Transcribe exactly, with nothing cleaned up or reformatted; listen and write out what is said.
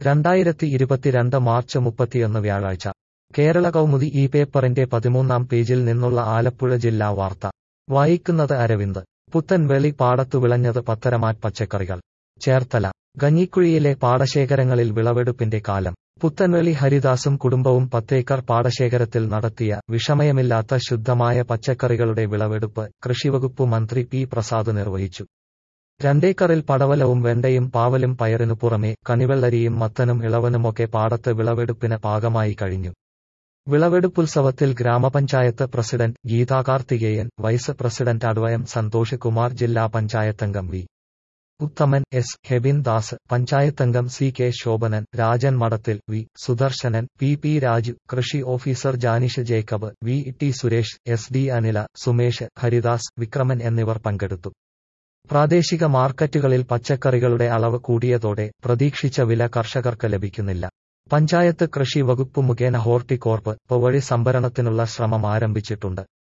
രണ്ടായിരത്തി ഇരുപത്തിരണ്ട് മാർച്ച് മുപ്പത്തിയൊന്ന് വ്യാഴാഴ്ച കേരള കൗമുദി ഈ പേപ്പറിന്റെ പതിമൂന്നാം പേജിൽ നിന്നുള്ള ആലപ്പുഴ ജില്ലാ വാർത്ത വായിക്കുന്നത് അരവിന്ദ്. പുത്തൻവേളി പാടത്തു വിളഞ്ഞത് പത്തരമാറ്റ് പച്ചക്കറികൾ. ചേർത്തല കഞ്ഞിക്കുഴിയിലെ പാടശേഖരങ്ങളിൽ വിളവെടുപ്പിന്റെ കാലം. പുത്തൻവേളി ഹരിദാസും കുടുംബവും പത്തേക്കർ പാടശേഖരത്തിൽ നടത്തിയ വിഷമയമില്ലാത്ത ശുദ്ധമായ പച്ചക്കറികളുടെ വിളവെടുപ്പ് കൃഷിവകുപ്പ് മന്ത്രി പി പ്രസാദ് നിർവഹിച്ചു. രണ്ടേക്കറിൽ പടവലവും വെണ്ടയും പാവലും പയറിനു പുറമെ കണിവെള്ളരിയും മത്തനും ഇളവനുമൊക്കെ പാടത്ത് വിളവെടുപ്പിന് പാകമായി കഴിഞ്ഞു. വിളവെടുപ്പുത്സവത്തിൽ ഗ്രാമപഞ്ചായത്ത് president Geetha Karthikeyan, vice president അഡ്വയം സന്തോഷ് കുമാർ, ജില്ലാ പഞ്ചായത്തംഗം വി ഉത്തമൻ, എസ് ഹെബിൻ ദാസ്, പഞ്ചായത്തംഗം C K Shobhanan, Rajan Madathil, V Sudarshanan, P P Raju, കൃഷി officer Janish Jacob, V T Suresh, S D Anila, Sumesh, Haridas, Vikraman എന്നിവർ പങ്കെടുത്തു. പ്രാദേശിക മാർക്കറ്റുകളിൽ പച്ചക്കറികളുടെ അളവ് കൂടിയതോടെ പ്രതീക്ഷിച്ച വില കർഷകർക്ക് ലഭിക്കുന്നില്ല. പഞ്ചായത്ത് കൃഷി വകുപ്പ് മുഖേന ഹോർട്ടികോർപ്പ് വഴി സംഭരണത്തിനുള്ള ശ്രമം ആരംഭിച്ചിട്ടുണ്ട്.